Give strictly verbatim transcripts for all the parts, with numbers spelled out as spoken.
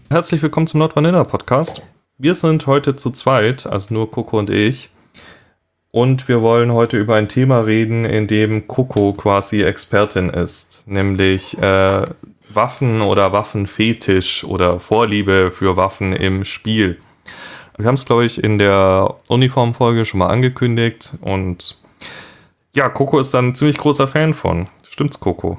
Herzlich willkommen zum Not Vanilla Podcast. Wir sind heute zu zweit, also nur Coco und ich. Und wir wollen heute über ein Thema reden, in dem Coco quasi Expertin ist. Nämlich äh, Waffen oder Waffenfetisch oder Vorliebe für Waffen im Spiel. Wir haben es, glaube ich, in der Uniform-Folge schon mal angekündigt. Und ja, Coco ist da ein ziemlich großer Fan von. Stimmt's, Coco?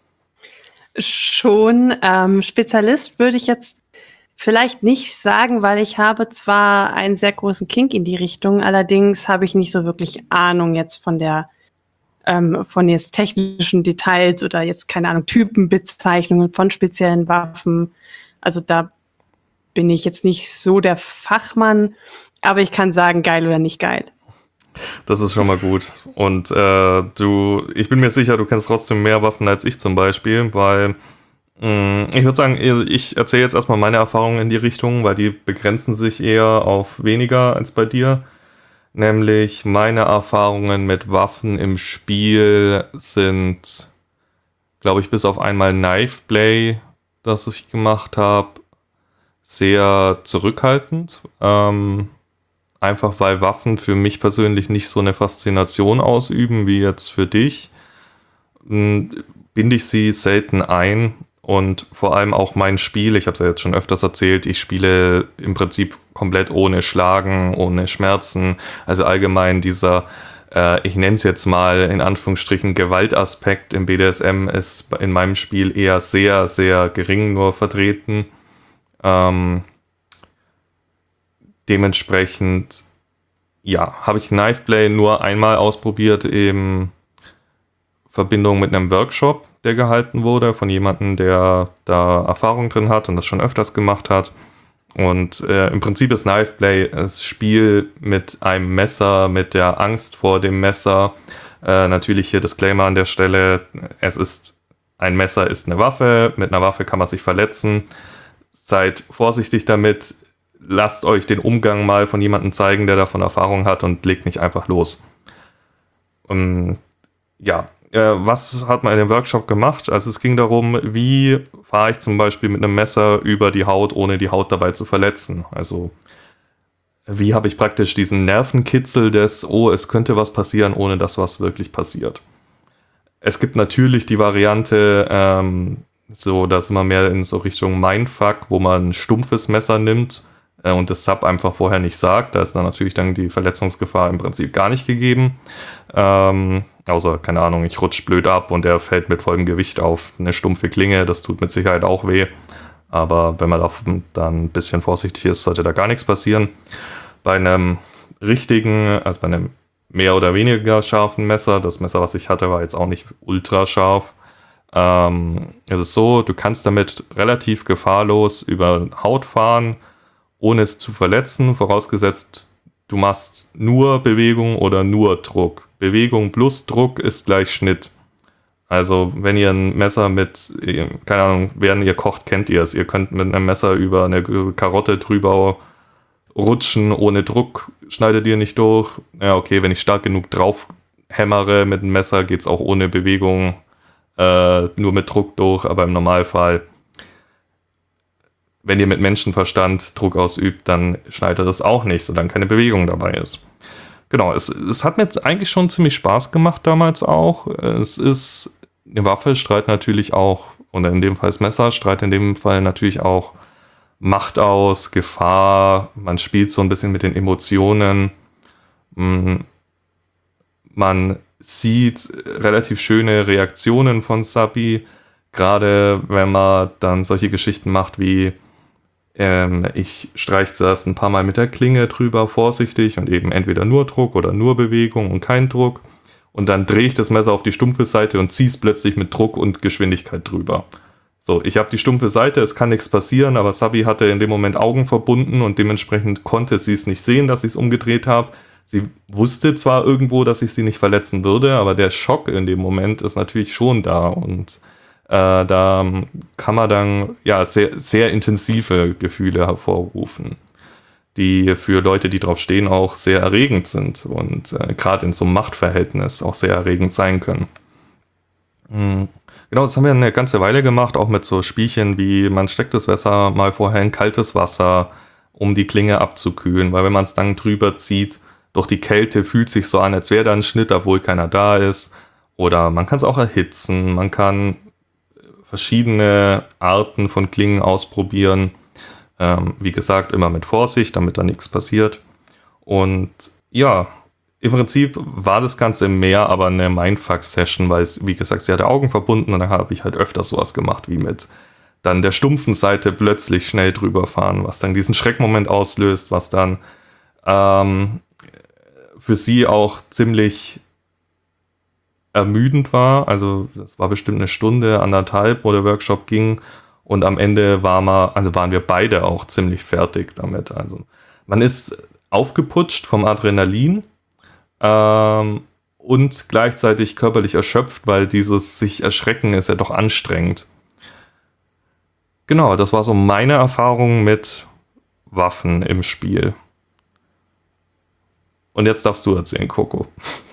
Schon. Ähm, Spezialist würde ich jetzt vielleicht nicht sagen, weil ich habe zwar einen sehr großen Kink in die Richtung, allerdings habe ich nicht so wirklich Ahnung jetzt von der ähm, von jetzt technischen Details oder jetzt, keine Ahnung, Typenbezeichnungen von speziellen Waffen. Also da bin ich jetzt nicht so der Fachmann, aber ich kann sagen, geil oder nicht geil. Das ist schon mal gut. Und äh, du, ich bin mir sicher, du kennst trotzdem mehr Waffen als ich zum Beispiel, weil mh, ich würde sagen, ich erzähle jetzt erstmal meine Erfahrungen in die Richtung, weil die begrenzen sich eher auf weniger als bei dir. Nämlich meine Erfahrungen mit Waffen im Spiel sind, glaube ich, bis auf einmal Knife Play, das ich gemacht habe, sehr zurückhaltend. Ähm, Einfach weil Waffen für mich persönlich nicht so eine Faszination ausüben wie jetzt für dich, binde ich sie selten ein und vor allem auch mein Spiel, ich habe es ja jetzt schon öfters erzählt, ich spiele im Prinzip komplett ohne Schlagen, ohne Schmerzen, also allgemein dieser, äh, ich nenne es jetzt mal in Anführungsstrichen Gewaltaspekt im B D S M ist in meinem Spiel eher sehr, sehr gering nur vertreten. Ähm, Dementsprechend, ja, habe ich Knifeplay nur einmal ausprobiert in Verbindung mit einem Workshop, der gehalten wurde von jemandem, der da Erfahrung drin hat und das schon öfters gemacht hat. Und äh, im Prinzip ist Knifeplay das Spiel mit einem Messer, mit der Angst vor dem Messer. Äh, natürlich hier Disclaimer an der Stelle, es ist, ein Messer ist eine Waffe, mit einer Waffe kann man sich verletzen. Seid vorsichtig damit. Lasst euch den Umgang mal von jemandem zeigen, der davon Erfahrung hat und legt nicht einfach los. Um, ja, äh, was hat man in dem Workshop gemacht? Also es ging darum, wie fahre ich zum Beispiel mit einem Messer über die Haut, ohne die Haut dabei zu verletzen. Also wie habe ich praktisch diesen Nervenkitzel des, oh, es könnte was passieren, ohne dass was wirklich passiert. Es gibt natürlich die Variante, ähm, so dass man mehr in so Richtung Mindfuck, wo man ein stumpfes Messer nimmt und das Sub einfach vorher nicht sagt. Da ist dann natürlich dann die Verletzungsgefahr im Prinzip gar nicht gegeben. Ähm, außer, keine Ahnung, ich rutsch blöd ab und der fällt mit vollem Gewicht auf eine stumpfe Klinge. Das tut mit Sicherheit auch weh. Aber wenn man da dann ein bisschen vorsichtig ist, sollte da gar nichts passieren. Bei einem richtigen, also bei einem mehr oder weniger scharfen Messer, das Messer, was ich hatte, war jetzt auch nicht ultra scharf. Ähm, es ist so, du kannst damit relativ gefahrlos über Haut fahren, ohne es zu verletzen, vorausgesetzt, du machst nur Bewegung oder nur Druck. Bewegung plus Druck ist gleich Schnitt. Also wenn ihr ein Messer mit, keine Ahnung, während ihr kocht, kennt ihr es. Ihr könnt mit einem Messer über eine Karotte drüber rutschen, ohne Druck schneidet ihr nicht durch. Ja, okay, wenn ich stark genug drauf hämmere mit dem Messer, geht es auch ohne Bewegung, äh, nur mit Druck durch, aber im Normalfall, wenn ihr mit Menschenverstand Druck ausübt, dann schneidet das auch nicht, solange keine Bewegung dabei ist. Genau, es, es hat mir jetzt eigentlich schon ziemlich Spaß gemacht damals auch. Es ist, eine Waffe strahlt natürlich auch, oder in dem Fall das Messer, strahlt in dem Fall natürlich auch Macht aus, Gefahr, man spielt so ein bisschen mit den Emotionen. Man sieht relativ schöne Reaktionen von Sabi, gerade wenn man dann solche Geschichten macht wie Ähm, ich streiche zuerst ein paar Mal mit der Klinge drüber, vorsichtig und eben entweder nur Druck oder nur Bewegung und kein Druck. Und dann drehe ich das Messer auf die stumpfe Seite und ziehe es plötzlich mit Druck und Geschwindigkeit drüber. So, ich habe die stumpfe Seite, es kann nichts passieren, aber Sabi hatte in dem Moment Augen verbunden und dementsprechend konnte sie es nicht sehen, dass ich es umgedreht habe. Sie wusste zwar irgendwo, dass ich sie nicht verletzen würde, aber der Schock in dem Moment ist natürlich schon da und Äh, da kann man dann ja sehr, sehr intensive Gefühle hervorrufen, die für Leute, die drauf stehen, auch sehr erregend sind und äh, gerade in so einem Machtverhältnis auch sehr erregend sein können. Mhm. Genau, das haben wir eine ganze Weile gemacht, auch mit so Spielchen wie, man steckt das Messer mal vorher in kaltes Wasser, um die Klinge abzukühlen, weil wenn man es dann drüber zieht, durch die Kälte fühlt sich so an, als wäre da ein Schnitt, obwohl keiner da ist. Oder man kann es auch erhitzen, man kann verschiedene Arten von Klingen ausprobieren. Ähm, wie gesagt, immer mit Vorsicht, damit da nichts passiert. Und ja, im Prinzip war das Ganze mehr aber eine Mindfuck-Session, weil es, wie gesagt, sie hatte Augen verbunden und dann habe ich halt öfter sowas gemacht, wie mit dann der stumpfen Seite plötzlich schnell drüber fahren, was dann diesen Schreckmoment auslöst, was dann ähm, für sie auch ziemlich ermüdend war. Also das war bestimmt eine Stunde, anderthalb, wo der Workshop ging und am Ende war man, also waren wir beide auch ziemlich fertig damit. Also man ist aufgeputscht vom Adrenalin, Ähm, und gleichzeitig körperlich erschöpft, weil dieses sich erschrecken ist ja doch anstrengend. Genau, das war so meine Erfahrung mit Waffen im Spiel. Und jetzt darfst du erzählen, Coco.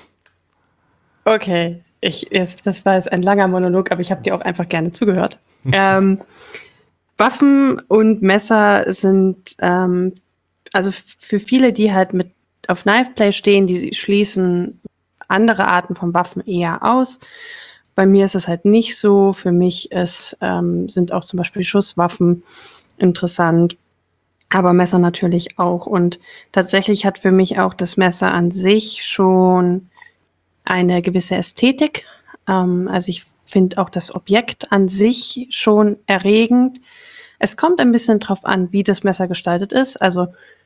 Okay, ich, jetzt, das war jetzt ein langer Monolog, aber ich habe dir auch einfach gerne zugehört. ähm, Waffen und Messer sind, ähm, also für viele, die halt mit auf Knifeplay stehen, die schließen andere Arten von Waffen eher aus. Bei mir ist es halt nicht so. Für mich ist, ähm, sind auch zum Beispiel Schusswaffen interessant, aber Messer natürlich auch. Und tatsächlich hat für mich auch das Messer an sich schon eine gewisse Ästhetik. Ähm, also ich finde auch das Objekt an sich schon erregend. Es kommt ein bisschen drauf an, wie das Messer gestaltet ist. Also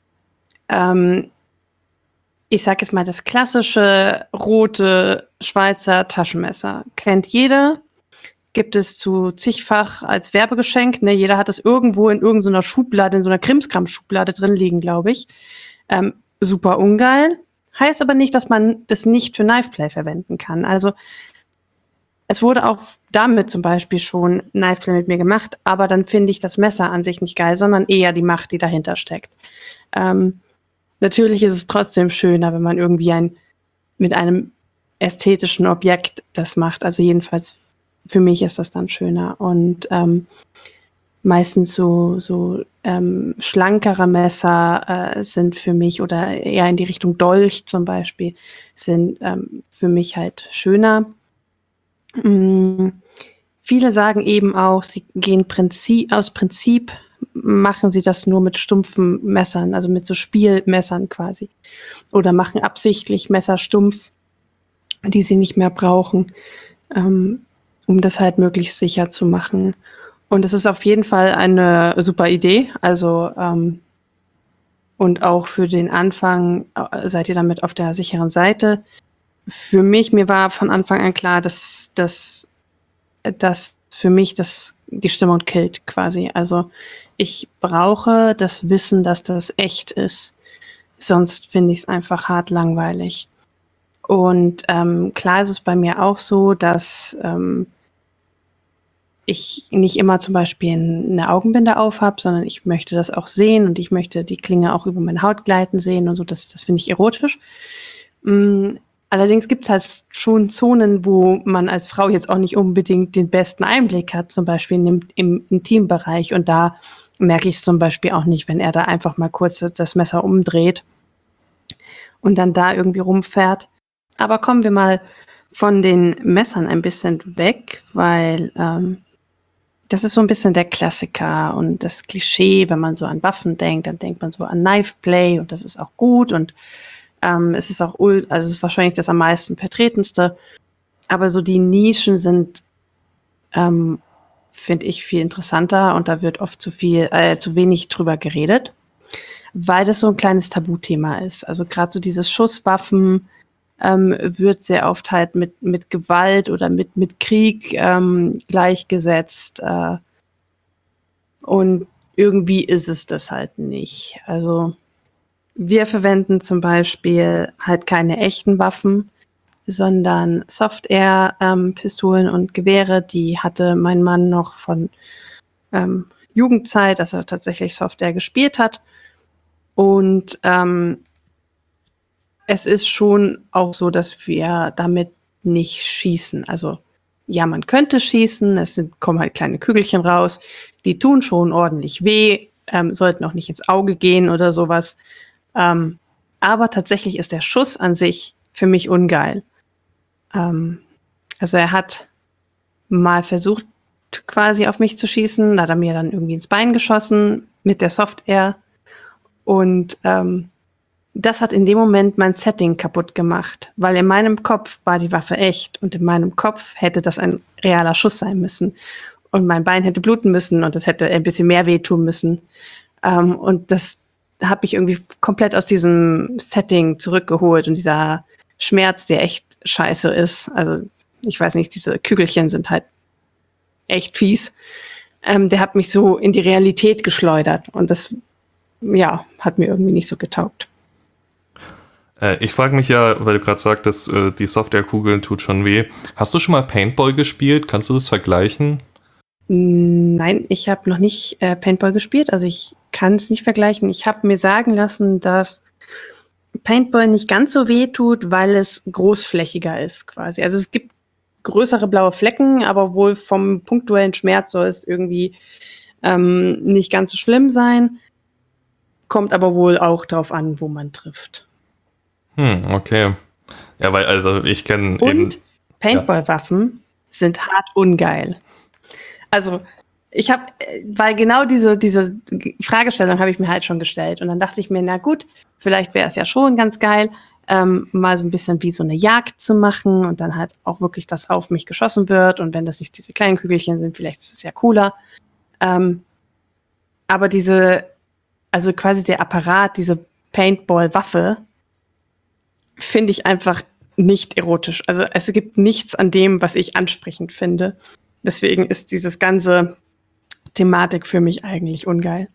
ähm, ich sage jetzt mal, das klassische rote Schweizer Taschenmesser kennt jeder. Gibt es zu zigfach als Werbegeschenk. Ne? Jeder hat es irgendwo in irgendeiner Schublade, in so einer Krimskram-Schublade drin liegen, glaube ich. Ähm, super ungeil. Heißt aber nicht, dass man das nicht für Knifeplay verwenden kann. Also es wurde auch damit zum Beispiel schon Knifeplay mit mir gemacht, aber dann finde ich das Messer an sich nicht geil, sondern eher die Macht, die dahinter steckt. Ähm, natürlich ist es trotzdem schöner, wenn man irgendwie ein, mit einem ästhetischen Objekt das macht. Also jedenfalls für mich ist das dann schöner. Und ähm, meistens so, so ähm, schlankere Messer äh, sind für mich, oder eher in die Richtung Dolch zum Beispiel, sind ähm, für mich halt schöner. Mm, viele sagen eben auch, sie gehen Prinzip, aus Prinzip machen sie das nur mit stumpfen Messern, also mit so Spielmessern quasi. Oder machen absichtlich Messer stumpf, die sie nicht mehr brauchen, ähm, um das halt möglichst sicher zu machen. Und es ist auf jeden Fall eine super Idee. Also ähm, und auch für den Anfang äh, seid ihr damit auf der sicheren Seite. Für mich, mir war von Anfang an klar, dass, dass, dass für mich das die Stimmung killt quasi. Also ich brauche das Wissen, dass das echt ist. Sonst finde ich es einfach hart langweilig. Und ähm, klar ist es bei mir auch so, dass ähm, ich nicht immer zum Beispiel eine Augenbinde aufhab, sondern ich möchte das auch sehen und ich möchte die Klinge auch über meine Haut gleiten sehen und so. Das, das finde ich erotisch. Mm, allerdings gibt es halt schon Zonen, wo man als Frau jetzt auch nicht unbedingt den besten Einblick hat, zum Beispiel im, im Intimbereich. Und da merke ich es zum Beispiel auch nicht, wenn er da einfach mal kurz das Messer umdreht und dann da irgendwie rumfährt. Aber kommen wir mal von den Messern ein bisschen weg, weil ähm, das ist so ein bisschen der Klassiker und das Klischee. Wenn man so an Waffen denkt, dann denkt man so an Knifeplay und das ist auch gut und ähm, es ist auch, ul- also es ist wahrscheinlich das am meisten vertretenste. Aber so die Nischen sind, ähm, finde ich, viel interessanter und da wird oft zu viel, äh, zu wenig drüber geredet, weil das so ein kleines Tabuthema ist. Also gerade so dieses Schusswaffen ähm, wird sehr oft halt mit, mit Gewalt oder mit, mit Krieg ähm, gleichgesetzt. Äh, und irgendwie ist es das halt nicht. Also wir verwenden zum Beispiel halt keine echten Waffen, sondern Soft-Air-Pistolen ähm, und Gewehre. Die hatte mein Mann noch von ähm, Jugendzeit, dass er tatsächlich Soft-Air gespielt hat. Und ähm, es ist schon auch so, dass wir damit nicht schießen. Also ja, man könnte schießen, es sind, kommen halt kleine Kügelchen raus, die tun schon ordentlich weh, ähm, sollten auch nicht ins Auge gehen oder sowas. Ähm, aber tatsächlich ist der Schuss an sich für mich ungeil. Ähm, also er hat mal versucht, quasi auf mich zu schießen, da hat er mir dann irgendwie ins Bein geschossen mit der Soft-Air. Und ähm, das hat in dem Moment mein Setting kaputt gemacht, weil in meinem Kopf war die Waffe echt und in meinem Kopf hätte das ein realer Schuss sein müssen. Und mein Bein hätte bluten müssen und es hätte ein bisschen mehr wehtun müssen. Ähm, und das hat mich irgendwie komplett aus diesem Setting zurückgeholt und dieser Schmerz, der echt scheiße ist. Also ich weiß nicht, diese Kügelchen sind halt echt fies. Ähm, der hat mich so in die Realität geschleudert und das, ja, hat mir irgendwie nicht so getaugt. Äh, ich frage mich ja, weil du gerade sagtest, äh, die Softwarekugeln tut schon weh. Hast du schon mal Paintball gespielt? Kannst du das vergleichen? Nein, ich habe noch nicht äh, Paintball gespielt, also ich kann es nicht vergleichen. Ich habe mir sagen lassen, dass Paintball nicht ganz so weh tut, weil es großflächiger ist quasi. Also es gibt größere blaue Flecken, aber wohl vom punktuellen Schmerz soll es irgendwie ähm, nicht ganz so schlimm sein. Kommt aber wohl auch drauf an, wo man trifft. Hm, okay. Ja, weil, also ich kenne eben. Und Paintball-Waffen sind hart ungeil. Also ich habe, weil genau diese, diese Fragestellung habe ich mir halt schon gestellt. Und dann dachte ich mir, na gut, vielleicht wäre es ja schon ganz geil, ähm, mal so ein bisschen wie so eine Jagd zu machen und dann halt auch wirklich, dass auf mich geschossen wird. Und wenn das nicht diese kleinen Kügelchen sind, vielleicht ist es ja cooler. Ähm, aber diese, also quasi der Apparat, diese Paintball-Waffe, finde ich einfach nicht erotisch. Also es gibt nichts an dem, was ich ansprechend finde. Deswegen ist dieses ganze Thematik für mich eigentlich ungeil.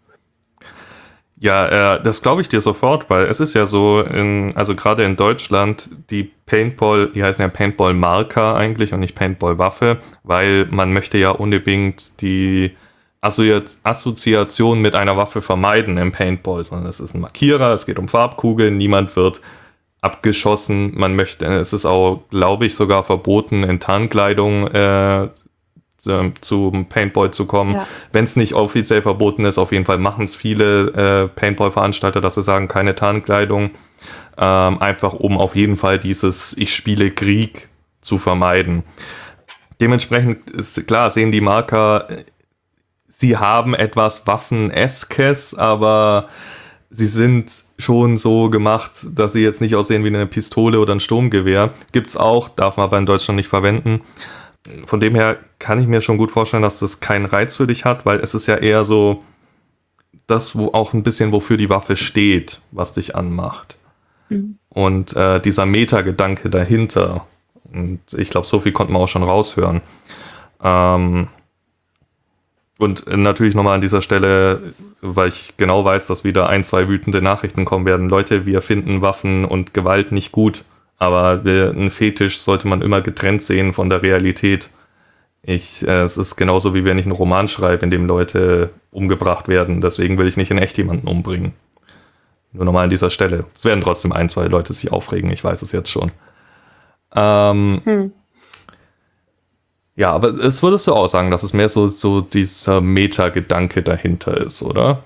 Ja, äh, das glaube ich dir sofort, weil es ist ja so, in, also gerade in Deutschland, die Paintball, die heißen ja Paintball-Marker eigentlich und nicht Paintball-Waffe, weil man möchte ja unbedingt die Assozi- Assoziation mit einer Waffe vermeiden im Paintball, sondern es ist ein Markierer, es geht um Farbkugeln, niemand wird abgeschossen, man möchte, es ist auch, glaube ich, sogar verboten, in Tarnkleidung äh, zum Paintball zu kommen. Ja. Wenn es nicht offiziell verboten ist, auf jeden Fall machen es viele äh, Paintball-Veranstalter, dass sie sagen, keine Tarnkleidung. Ähm, einfach um auf jeden Fall dieses Ich spiele Krieg zu vermeiden. Dementsprechend ist klar, sehen die Marker, sie haben etwas Waffen-eskes, aber sie sind schon so gemacht, dass sie jetzt nicht aussehen wie eine Pistole oder ein Sturmgewehr. Gibt's auch, darf man aber in Deutschland nicht verwenden. Von dem her kann ich mir schon gut vorstellen, dass das keinen Reiz für dich hat, weil es ist ja eher so das, wo auch ein bisschen wofür die Waffe steht, was dich anmacht. Mhm. Und äh, dieser Meta-Gedanke dahinter. Und ich glaube, so viel konnte man auch schon raushören. Ähm, und natürlich nochmal an dieser Stelle, weil ich genau weiß, dass wieder ein, zwei wütende Nachrichten kommen werden. Leute, wir finden Waffen und Gewalt nicht gut. Aber ein Fetisch sollte man immer getrennt sehen von der Realität. Ich, äh, es ist genauso, wie wenn ich einen Roman schreibe, in dem Leute umgebracht werden. Deswegen will ich nicht in echt jemanden umbringen. Nur nochmal an dieser Stelle. Es werden trotzdem ein, zwei Leute sich aufregen, ich weiß es jetzt schon. Ähm, hm. Ja, aber es würdest du auch sagen, dass es mehr so, so dieser Meta-Gedanke dahinter ist, oder?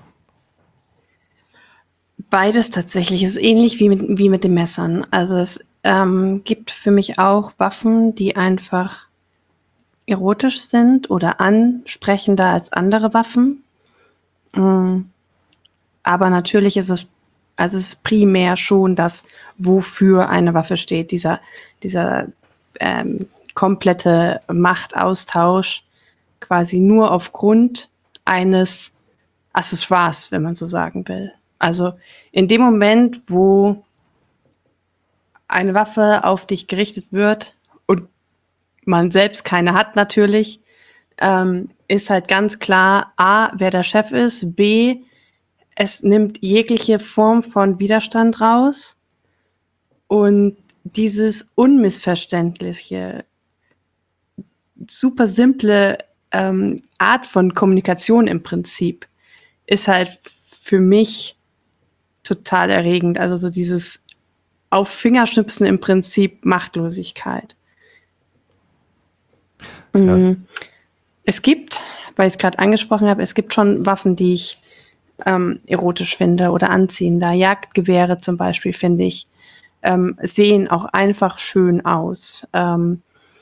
Beides tatsächlich. Es ist ähnlich wie mit, wie mit den Messern. Also es ähm, gibt für mich auch Waffen, die einfach erotisch sind oder ansprechender als andere Waffen. Mhm. Aber natürlich ist es, also es ist primär schon das, wofür eine Waffe steht. Dieser, dieser ähm, komplette Machtaustausch quasi nur aufgrund eines Accessoires, wenn man so sagen will. Also in dem Moment, wo eine Waffe auf dich gerichtet wird und man selbst keine hat natürlich, ähm, ist halt ganz klar A, wer der Chef ist, B, es nimmt jegliche Form von Widerstand raus und dieses unmissverständliche, super simple ähm, Art von Kommunikation im Prinzip ist halt für mich total erregend. Also so dieses auf Fingerschnipsen im Prinzip Machtlosigkeit. Ja. Mm, Es gibt, weil ich es gerade angesprochen habe, es gibt schon Waffen, die ich ähm, erotisch finde oder anziehender. Jagdgewehre zum Beispiel, finde ich, ähm, sehen auch einfach schön aus. Ähm,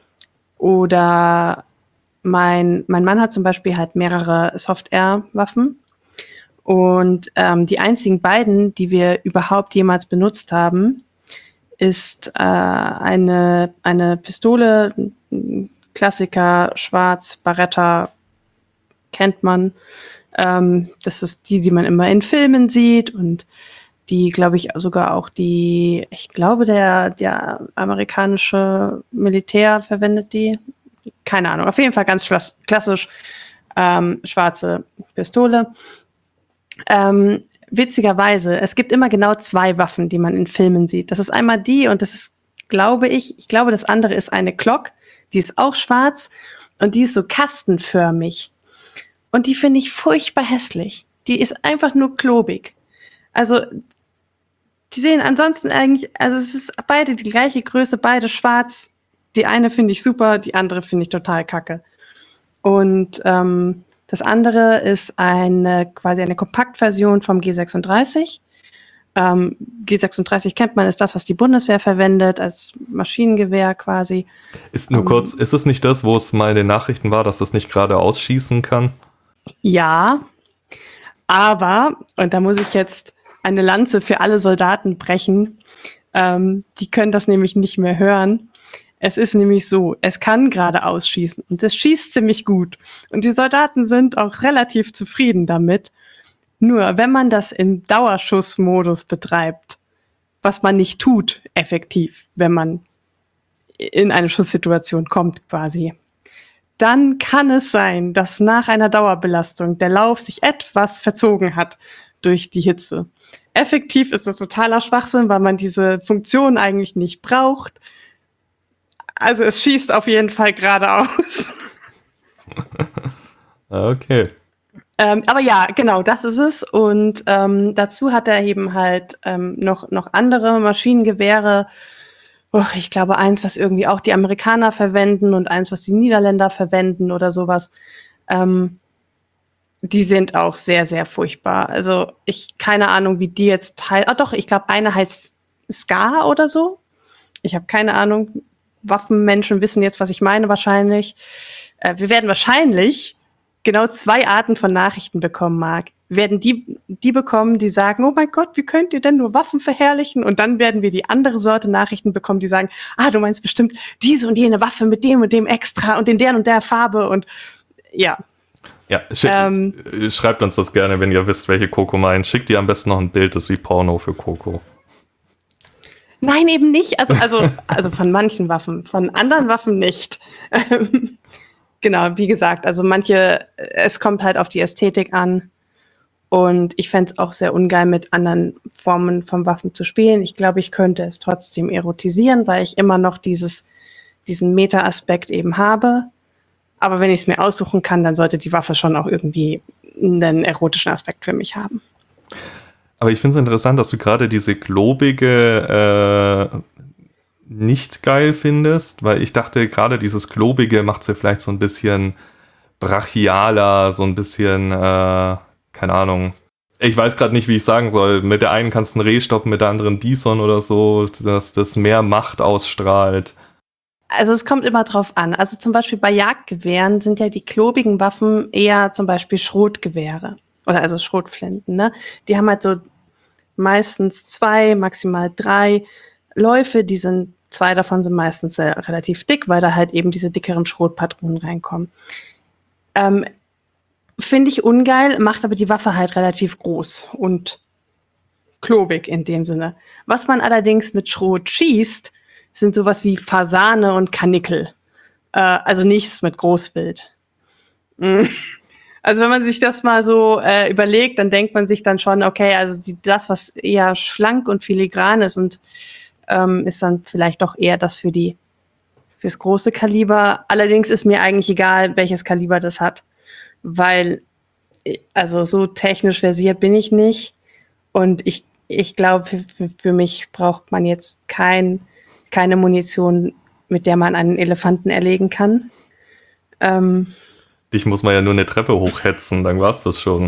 oder mein, mein Mann hat zum Beispiel halt mehrere Soft-Air-Waffen. Und ähm, die einzigen beiden, die wir überhaupt jemals benutzt haben, ist äh, eine, eine Pistole, ein Klassiker, schwarz, Barretta, kennt man. Ähm, das ist die, die man immer in Filmen sieht und die, glaube ich, sogar auch die, ich glaube, der, der amerikanische Militär verwendet die. Keine Ahnung, auf jeden Fall ganz klassisch ähm, schwarze Pistole. Ähm, witzigerweise, es gibt immer genau zwei Waffen, die man in Filmen sieht. Das ist einmal die und das ist, glaube ich, ich glaube, das andere ist eine Glock, die ist auch schwarz und die ist so kastenförmig. Und die finde ich furchtbar hässlich. Die ist einfach nur klobig. Also, die sehen ansonsten eigentlich, also es ist beide die gleiche Größe, beide schwarz. Die eine finde ich super, die andere finde ich total kacke. Und ähm, das andere ist eine quasi eine Kompaktversion vom G sechsunddreißig. Ähm, G sechsunddreißig kennt man, ist das, was die Bundeswehr verwendet, als Maschinengewehr quasi. Ist nur Ähm, kurz, ist es nicht das, wo es mal in den Nachrichten war, dass das nicht gerade ausschießen kann? ja, aber, und da muss ich jetzt eine Lanze für alle Soldaten brechen, ähm, die können das nämlich nicht mehr hören. Es ist nämlich so, es kann gerade ausschießen und es schießt ziemlich gut. Und die Soldaten sind auch relativ zufrieden damit. Nur wenn man das im Dauerschussmodus betreibt, was man nicht tut, effektiv, wenn man in eine Schusssituation kommt quasi, dann kann es sein, dass nach einer Dauerbelastung der Lauf sich etwas verzogen hat durch die Hitze. Effektiv ist das totaler Schwachsinn, weil man diese Funktion eigentlich nicht braucht. Also es schießt auf jeden Fall geradeaus. Okay. Ähm, aber ja, genau, das ist es. Und ähm, dazu hat er eben halt ähm, noch, noch andere Maschinengewehre. Oh, ich glaube, eins, was irgendwie auch die Amerikaner verwenden und eins, was die Niederländer verwenden oder sowas. Ähm, die sind auch sehr, sehr furchtbar. Also ich, keine Ahnung, wie die jetzt heißt. Ah doch, ich glaube, eine heißt Scar oder so. Ich habe keine Ahnung. Waffenmenschen wissen jetzt, was ich meine wahrscheinlich. Äh, wir werden wahrscheinlich genau zwei Arten von Nachrichten bekommen, Marc. Wir werden die, die bekommen, die sagen, oh mein Gott, wie könnt ihr denn nur Waffen verherrlichen? Und dann werden wir die andere Sorte Nachrichten bekommen, die sagen, ah, du meinst bestimmt diese und jene Waffe mit dem und dem extra und in der und der Farbe und ja. Ja, sch ähm, schreibt uns das gerne, wenn ihr wisst, welche Coco meint. Schickt ihr am besten noch ein Bild, das ist wie Porno für Coco. Nein, eben nicht. Also, also, also von manchen Waffen, von anderen Waffen nicht. Ähm, genau, wie gesagt, also manche, es kommt halt auf die Ästhetik an. Und ich fände es auch sehr ungeil, mit anderen Formen von Waffen zu spielen. Ich glaube, ich könnte es trotzdem erotisieren, weil ich immer noch dieses, diesen Meta-Aspekt eben habe. Aber wenn ich es mir aussuchen kann, dann sollte die Waffe schon auch irgendwie einen erotischen Aspekt für mich haben. Aber ich finde es interessant, dass du gerade diese globige äh, nicht geil findest, weil ich dachte, gerade dieses globige macht sie vielleicht so ein bisschen brachialer, so ein bisschen, äh, keine Ahnung. Ich weiß gerade nicht, wie ich sagen soll. Mit der einen kannst du einen Reh stoppen, mit der anderen Bison oder so, dass das mehr Macht ausstrahlt. Also es kommt immer drauf an. Also zum Beispiel bei Jagdgewehren sind ja die klobigen Waffen eher zum Beispiel Schrotgewehre. Oder also Schrotflinten, ne? Die haben halt so meistens zwei, maximal drei Läufe. Die sind, zwei davon sind meistens sehr, relativ dick, weil da halt eben diese dickeren Schrotpatronen reinkommen. Ähm, Finde ich ungeil, macht aber die Waffe halt relativ groß und klobig in dem Sinne. Was man allerdings mit Schrot schießt, sind sowas wie Fasane und Karnickel. Äh, also nichts mit Großwild. Mm. Also wenn man sich das mal so äh, überlegt, dann denkt man sich dann schon, okay, also die, das, was eher schlank und filigran ist und ähm, ist dann vielleicht doch eher das für die fürs große Kaliber. Allerdings ist mir eigentlich egal, welches Kaliber das hat, weil also so technisch versiert bin ich nicht und ich, ich glaube, für, für, für mich braucht man jetzt kein, keine Munition, mit der man einen Elefanten erlegen kann. Ähm, Dich muss man ja nur eine Treppe hochhetzen, dann war's das schon.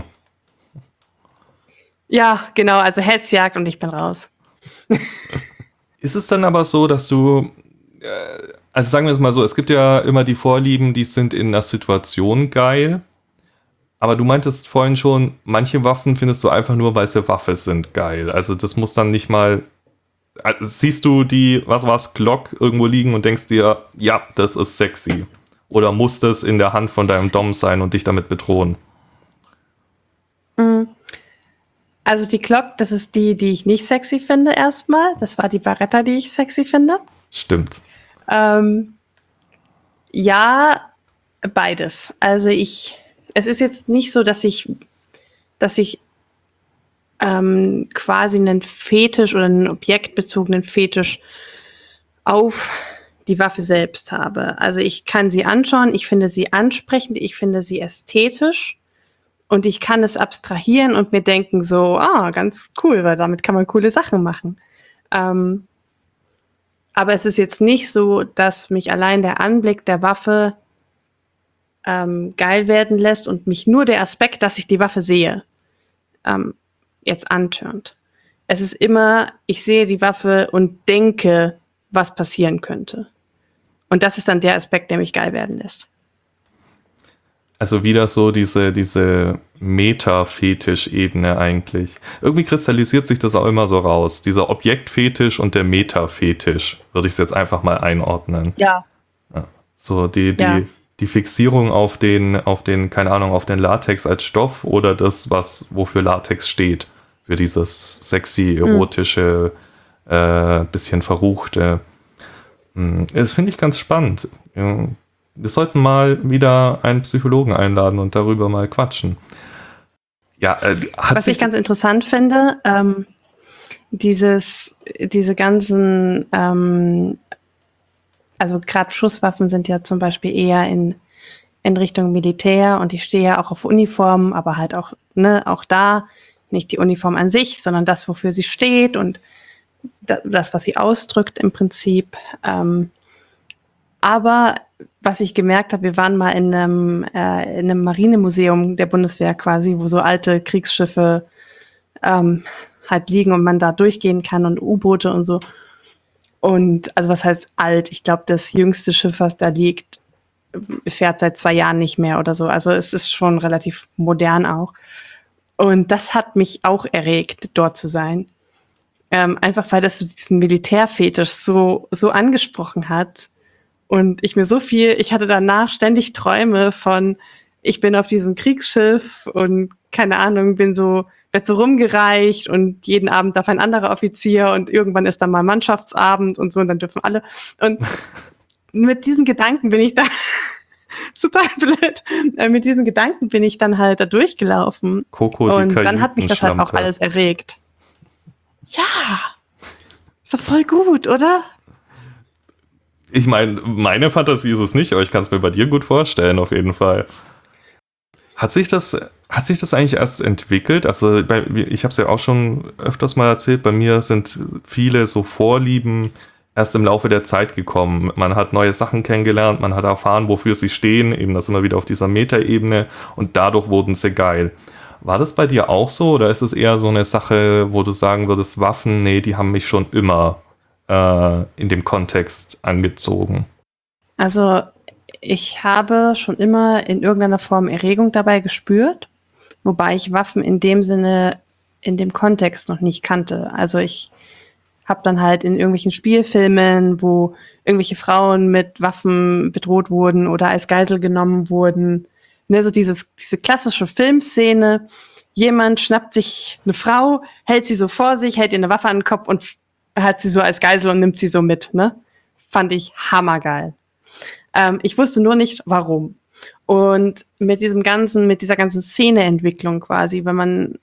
ja, genau, also Hetzjagd und ich bin raus. Ist es dann aber so, dass du, äh, also sagen wir es mal so, es gibt ja immer die Vorlieben, die sind in der Situation geil, aber du meintest vorhin schon, manche Waffen findest du einfach nur, weil sie Waffe sind, geil. Also das muss dann nicht mal, äh, siehst du die, was war's, Glock irgendwo liegen und denkst dir, ja, das ist sexy. Oder muss das in der Hand von deinem Dom sein und dich damit bedrohen? Mhm. Also die Glock, das ist die, die ich nicht sexy finde erstmal. Das war die Beretta, die ich sexy finde. Stimmt. Ähm, ja, beides. Also ich, es ist jetzt nicht so, dass ich, dass ich ähm, quasi einen Fetisch oder einen objektbezogenen Fetisch auf die Waffe selbst habe. Also ich kann sie anschauen, ich finde sie ansprechend, ich finde sie ästhetisch und ich kann es abstrahieren und mir denken so, ah, ganz cool, weil damit kann man coole Sachen machen. Ähm, aber es ist jetzt nicht so, dass mich allein der Anblick der Waffe ähm, geil werden lässt und mich nur der Aspekt, dass ich die Waffe sehe, ähm, jetzt antörnt. Es ist immer, ich sehe die Waffe und denke, was passieren könnte. Und das ist dann der Aspekt, der mich geil werden lässt. Also wieder so diese, diese Meta-Fetisch-Ebene eigentlich. Irgendwie kristallisiert sich das auch immer so raus. Dieser Objektfetisch und der Meta-Fetisch, würde ich es jetzt einfach mal einordnen. Ja. Ja. So die, die, Ja. die Fixierung auf den, auf den, keine Ahnung, auf den Latex als Stoff oder das, was, wofür Latex steht. Für dieses sexy, erotische, mhm. äh, bisschen verruchte. Das finde ich ganz spannend. Ja. Wir sollten mal wieder einen Psychologen einladen und darüber mal quatschen. Ja, äh, hat Was sich ich ganz interessant finde, ähm, dieses, diese ganzen, ähm, also gerade Schusswaffen sind ja zum Beispiel eher in, in Richtung Militär und ich stehe ja auch auf Uniformen, aber halt auch, ne, auch da nicht die Uniform an sich, sondern das, wofür sie steht und das, was sie ausdrückt im Prinzip. Ähm, aber was ich gemerkt habe, wir waren mal in einem, äh, in einem Marinemuseum der Bundeswehr quasi, wo so alte Kriegsschiffe ähm, halt liegen und man da durchgehen kann und U-Boote und so. Und also was heißt alt? Ich glaube, das jüngste Schiff, was da liegt, fährt seit zwei Jahren nicht mehr oder so. Also es ist schon relativ modern auch. Und das hat mich auch erregt, dort zu sein. Ähm, einfach weil das so diesen Militärfetisch so, so angesprochen hat. Und ich mir so viel, ich hatte danach ständig Träume von, ich bin auf diesem Kriegsschiff und keine Ahnung, bin so, werd so rumgereicht und jeden Abend darf ein anderer Offizier und irgendwann ist dann mal Mannschaftsabend und so und dann dürfen alle. Und mit diesen Gedanken bin ich da, total blöd, äh, mit diesen Gedanken bin ich dann halt da durchgelaufen. Coco, die und dann hat mich das halt auch Kajütenschlampe. alles erregt. Ja, ist doch voll gut, oder? Ich meine, meine Fantasie ist es nicht, aber ich kann es mir bei dir gut vorstellen, auf jeden Fall. Hat sich das, hat sich das eigentlich erst entwickelt? Also bei, ich habe es ja auch schon öfters mal erzählt, bei mir sind viele so Vorlieben erst im Laufe der Zeit gekommen. Man hat neue Sachen kennengelernt, man hat erfahren, wofür sie stehen, eben das immer wieder auf dieser Metaebene und dadurch wurden sie geil. War das bei dir auch so oder ist es eher so eine Sache, wo du sagen würdest, Waffen, nee, die haben mich schon immer äh, in dem Kontext angezogen? Also ich habe schon immer in irgendeiner Form Erregung dabei gespürt, wobei ich Waffen in dem Sinne, in dem Kontext noch nicht kannte. Also ich habe dann halt in irgendwelchen Spielfilmen, wo irgendwelche Frauen mit Waffen bedroht wurden oder als Geisel genommen wurden, ne, so dieses, diese klassische Filmszene, jemand schnappt sich eine Frau, hält sie so vor sich, hält ihr eine Waffe an den Kopf und hat sie so als Geisel und nimmt sie so mit, ne? Fand ich hammergeil. Ähm, ich wusste nur nicht, warum. Und mit diesem ganzen, mit dieser ganzen Szeneentwicklung quasi, wenn man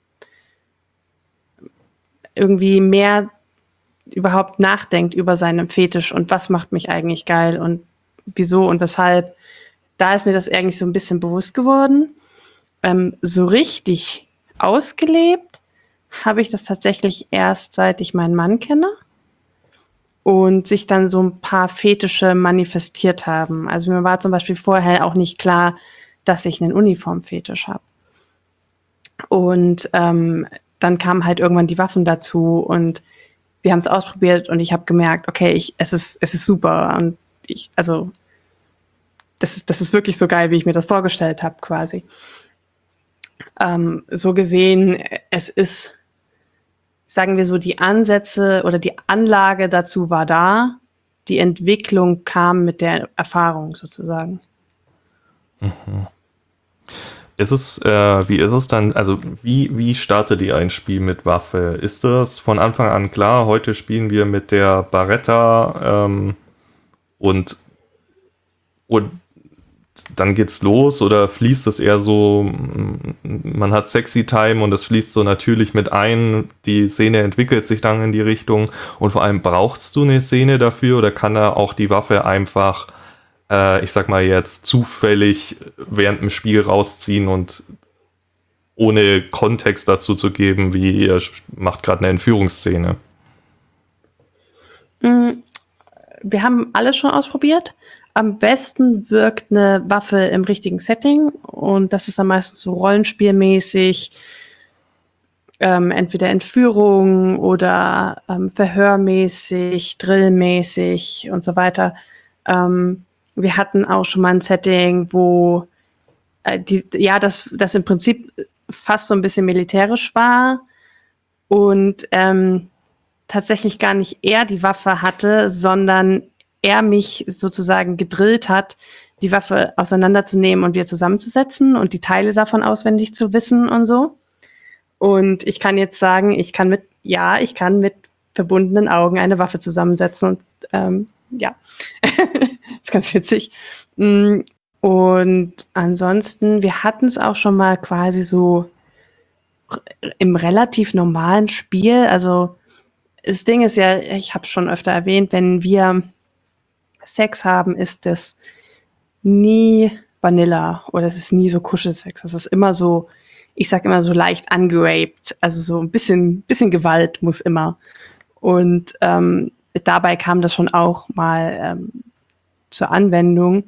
irgendwie mehr überhaupt nachdenkt über seinen Fetisch und was macht mich eigentlich geil und wieso und weshalb, da ist mir das eigentlich so ein bisschen bewusst geworden. Ähm, so richtig ausgelebt habe ich das tatsächlich erst, seit ich meinen Mann kenne. und sich dann so ein paar Fetische manifestiert haben. Also mir war zum Beispiel vorher auch nicht klar, dass ich einen Uniformfetisch habe. Und ähm, dann kamen halt irgendwann die Waffen dazu und wir haben es ausprobiert und ich habe gemerkt, okay, ich, es ist, es ist super und ich, also das ist, das ist wirklich so geil, wie ich mir das vorgestellt habe, quasi. Ähm, so gesehen, es ist, sagen wir so, die Ansätze oder die Anlage dazu war da, die Entwicklung kam mit der Erfahrung sozusagen. Mhm. Ist es, äh, wie ist es dann, also wie, wie startet ihr ein Spiel mit Waffe? Ist das von Anfang an klar, heute spielen wir mit der Beretta ähm, und, und dann geht's los oder fließt es eher so, man hat Sexy Time und es fließt so natürlich mit ein, die Szene entwickelt sich dann in die Richtung und vor allem brauchst du eine Szene dafür oder kann da auch die Waffe einfach, äh, ich sag mal jetzt, zufällig während dem Spiel rausziehen und ohne Kontext dazu zu geben, wie ihr macht gerade eine Entführungsszene? Wir haben alles schon ausprobiert. Am besten wirkt eine Waffe im richtigen Setting und das ist dann meistens so rollenspielmäßig, ähm, entweder Entführung oder ähm, verhörmäßig, drillmäßig und so weiter. Ähm, wir hatten auch schon mal ein Setting, wo äh, die, ja, das, das im Prinzip fast so ein bisschen militärisch war und ähm, tatsächlich gar nicht er die Waffe hatte, sondern er mich sozusagen gedrillt hat, die Waffe auseinanderzunehmen und wieder zusammenzusetzen und die Teile davon auswendig zu wissen und so. Und ich kann jetzt sagen, ich kann mit, ja, ich kann mit verbundenen Augen eine Waffe zusammensetzen und ähm, ja, das ist ganz witzig. Und ansonsten, wir hatten es auch schon mal quasi so im relativ normalen Spiel, also das Ding ist ja, ich habe es schon öfter erwähnt, wenn wir Sex haben, ist das nie Vanilla oder es ist nie so Kuschelsex. Das ist immer so, ich sag immer so leicht angeraped, also so ein bisschen, bisschen Gewalt muss immer. Und ähm, dabei kam das schon auch mal ähm, zur Anwendung.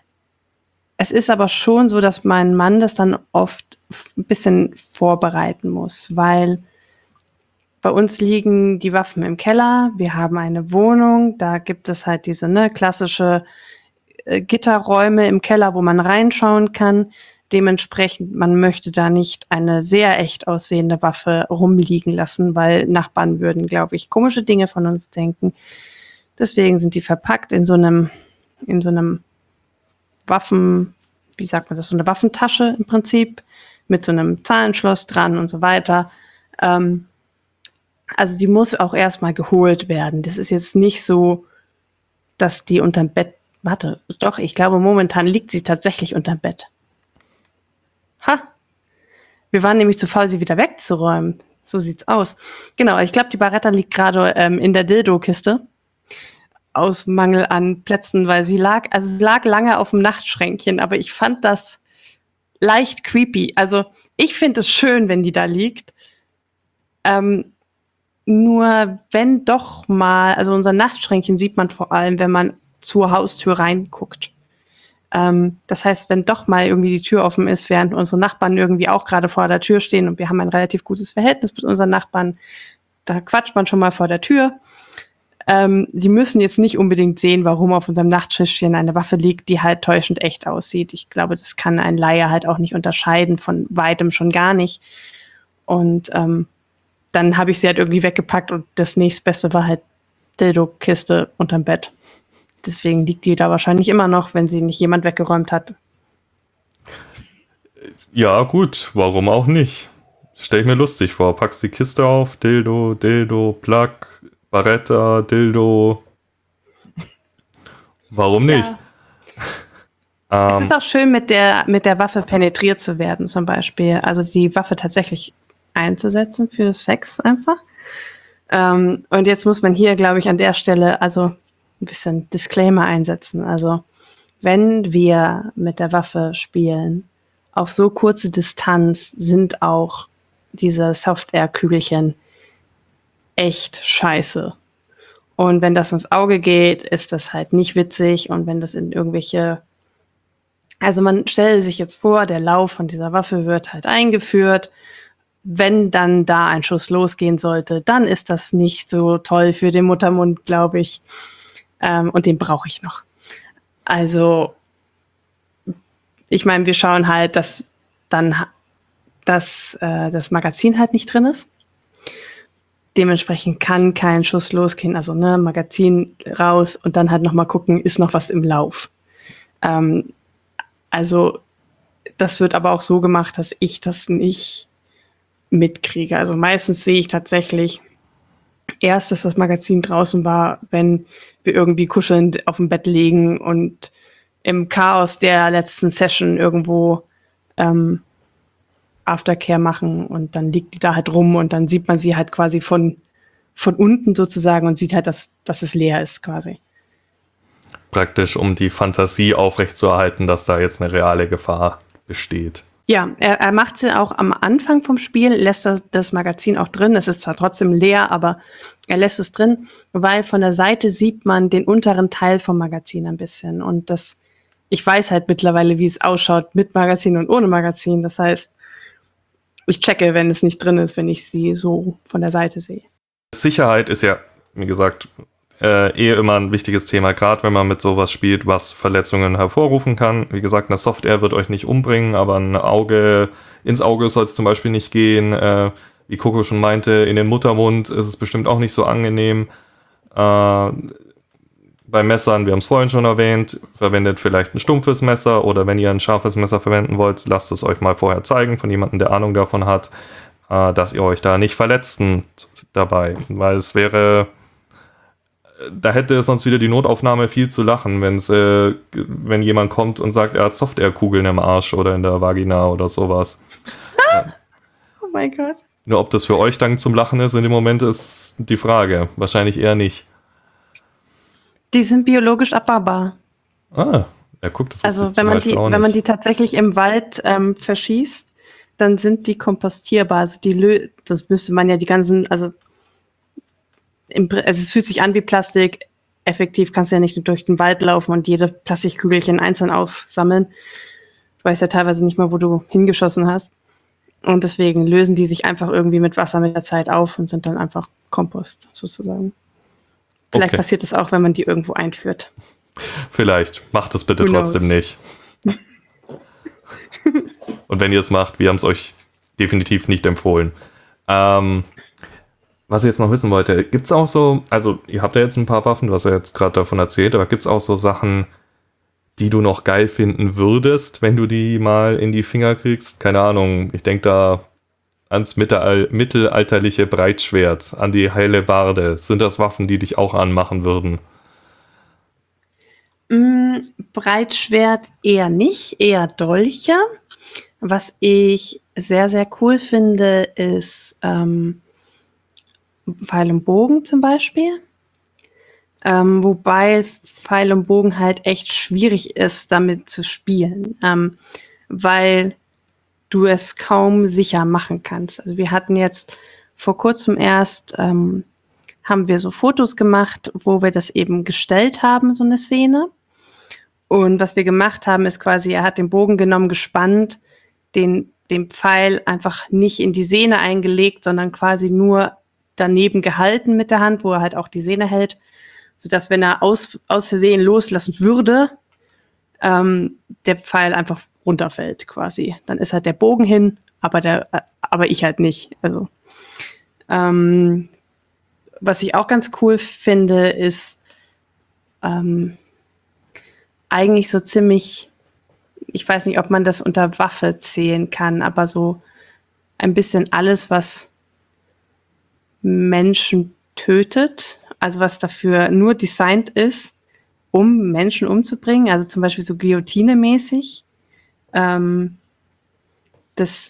Es ist aber schon so, dass mein Mann das dann oft ein bisschen vorbereiten muss, weil bei uns liegen die Waffen im Keller. Wir haben eine Wohnung. Da gibt es halt diese ne, klassische äh, Gitterräume im Keller, wo man reinschauen kann. Dementsprechend, man möchte da nicht eine sehr echt aussehende Waffe rumliegen lassen, weil Nachbarn würden, glaube ich, komische Dinge von uns denken. Deswegen sind die verpackt in so einem, in so einem Waffen, wie sagt man das, so eine Waffentasche im Prinzip, mit so einem Zahlenschloss dran und so weiter. Ähm, Also die muss auch erstmal geholt werden. Das ist jetzt nicht so, dass die unterm Bett. Warte, doch, ich glaube, momentan liegt sie tatsächlich unterm Bett. Ha! Wir waren nämlich zu faul, sie wieder wegzuräumen. So sieht's aus. Genau, ich glaube, die Beretta liegt gerade ähm, in der Dildo-Kiste. Aus Mangel an Plätzen, weil sie lag, also sie lag lange auf dem Nachtschränkchen, aber ich fand das leicht creepy. Also ich finde es schön, wenn die da liegt. Ähm, Nur wenn doch mal, also unser Nachtschränkchen sieht man vor allem, wenn man zur Haustür reinguckt. Ähm, das heißt, wenn doch mal irgendwie die Tür offen ist, während unsere Nachbarn irgendwie auch gerade vor der Tür stehen und wir haben ein relativ gutes Verhältnis mit unseren Nachbarn, da quatscht man schon mal vor der Tür. Ähm, die müssen jetzt nicht unbedingt sehen, warum auf unserem Nachttischchen eine Waffe liegt, die halt täuschend echt aussieht. Ich glaube, das kann ein Laie halt auch nicht unterscheiden, von weitem schon gar nicht. Und ähm, dann habe ich sie halt irgendwie weggepackt und das nächstbeste war halt Dildo-Kiste unterm Bett. Deswegen liegt die da wahrscheinlich immer noch, wenn sie nicht jemand weggeräumt hat. Ja, gut, warum auch nicht? Stell ich mir lustig vor. Packst die Kiste auf, Dildo, Dildo, Plug, Barretta, Dildo. Warum nicht? Ja. Es Ähm, ist auch schön, mit der, mit der Waffe penetriert zu werden, zum Beispiel. Also die Waffe tatsächlich einzusetzen für Sex einfach. Ähm, und jetzt muss man hier, glaube ich, an der Stelle also ein bisschen Disclaimer einsetzen. Also wenn wir mit der Waffe spielen, auf so kurze Distanz sind auch diese Software-Kügelchen echt scheiße. Und wenn das ins Auge geht, ist das halt nicht witzig. Und wenn das in irgendwelche, also man stelle sich jetzt vor, der Lauf von dieser Waffe wird halt eingeführt. Wenn dann da ein Schuss losgehen sollte, dann ist das nicht so toll für den Muttermund, glaube ich. Ähm, und den brauche ich noch. Also, ich meine, wir schauen halt, dass dann dass, äh, das Magazin halt nicht drin ist. Dementsprechend kann kein Schuss losgehen. Also, ne, Magazin raus und dann halt nochmal gucken, ist noch was im Lauf. Ähm, also, das wird aber auch so gemacht, dass ich das nicht mitkriege. Also meistens sehe ich tatsächlich erst, dass das Magazin draußen war, wenn wir irgendwie kuschelnd auf dem Bett liegen und im Chaos der letzten Session irgendwo ähm, Aftercare machen und dann liegt die da halt rum und dann sieht man sie halt quasi von, von unten sozusagen und sieht halt, dass, dass es leer ist quasi. Praktisch, um die Fantasie aufrechtzuerhalten, dass da jetzt eine reale Gefahr besteht. Ja, er, er macht sie auch am Anfang vom Spiel, lässt er das Magazin auch drin. Es ist zwar trotzdem leer, aber er lässt es drin, weil von der Seite sieht man den unteren Teil vom Magazin ein bisschen. Und das, ich weiß halt mittlerweile, wie es ausschaut mit Magazin und ohne Magazin. Das heißt, ich checke, wenn es nicht drin ist, wenn ich sie so von der Seite sehe. Sicherheit ist ja, wie gesagt, äh, eh immer ein wichtiges Thema, gerade wenn man mit sowas spielt, was Verletzungen hervorrufen kann. Wie gesagt, eine Software wird euch nicht umbringen, aber ein Auge, ins Auge soll es zum Beispiel nicht gehen. Äh, wie Coco schon meinte, in den Muttermund ist es bestimmt auch nicht so angenehm. Äh, bei Messern, wir haben es vorhin schon erwähnt, verwendet vielleicht ein stumpfes Messer oder wenn ihr ein scharfes Messer verwenden wollt, lasst es euch mal vorher zeigen von jemandem, der Ahnung davon hat, äh, dass ihr euch da nicht verletzt dabei, weil es wäre, da hätte sonst wieder die Notaufnahme viel zu lachen, wenn's, äh, wenn jemand kommt und sagt, er hat Softwarekugeln im Arsch oder in der Vagina oder sowas. Oh mein Gott. Nur ob das für euch dann zum Lachen ist in dem Moment, ist die Frage. Wahrscheinlich eher nicht. Die sind biologisch abbaubar. Ah, ja, guck, das Also wenn man, die, wenn man die tatsächlich im Wald ähm, verschießt, dann sind die kompostierbar. Also die Lö das müsste man ja die ganzen, also, im, also es fühlt sich an wie Plastik. Effektiv kannst du ja nicht durch den Wald laufen und jede Plastikkügelchen einzeln aufsammeln. Du weißt ja teilweise nicht mal, wo du hingeschossen hast. Und deswegen lösen die sich einfach irgendwie mit Wasser mit der Zeit auf und sind dann einfach Kompost sozusagen. Vielleicht okay. passiert das auch, wenn man die irgendwo einführt. Vielleicht. Macht es bitte Who trotzdem knows? nicht. Und wenn ihr es macht, wir haben es euch definitiv nicht empfohlen. Ähm, was ich jetzt noch wissen wollte, gibt es auch so, also ihr habt ja jetzt ein paar Waffen, du hast ja jetzt gerade davon erzählt, aber gibt es auch so Sachen, die du noch geil finden würdest, wenn du die mal in die Finger kriegst? Keine Ahnung, ich denke da ans mitteral- mittelalterliche Breitschwert, an die Hellebarde. Sind das Waffen, die dich auch anmachen würden? Mm, Breitschwert eher nicht, eher Dolche. Was ich sehr, sehr cool finde, ist ähm, Pfeil und Bogen zum Beispiel. Ähm, wobei Pfeil und Bogen halt echt schwierig ist, damit zu spielen, ähm, weil du es kaum sicher machen kannst. Also wir hatten jetzt vor kurzem erst, ähm, haben wir so Fotos gemacht, wo wir das eben gestellt haben, so eine Szene. Und was wir gemacht haben, ist quasi, er hat den Bogen genommen, gespannt, den, den Pfeil einfach nicht in die Sehne eingelegt, sondern quasi nur daneben gehalten mit der Hand, wo er halt auch die Sehne hält, sodass, wenn er aus, aus Versehen loslassen würde, ähm, der Pfeil einfach runterfällt quasi. Dann ist halt der Bogen hin, aber, der, äh, aber ich halt nicht. Also, ähm, was ich auch ganz cool finde, ist ähm, eigentlich so ziemlich, ich weiß nicht, ob man das unter Waffe zählen kann, aber so ein bisschen alles, was Menschen tötet, also was dafür nur designt ist, um Menschen umzubringen, also zum Beispiel so Guillotine-mäßig. Ähm, das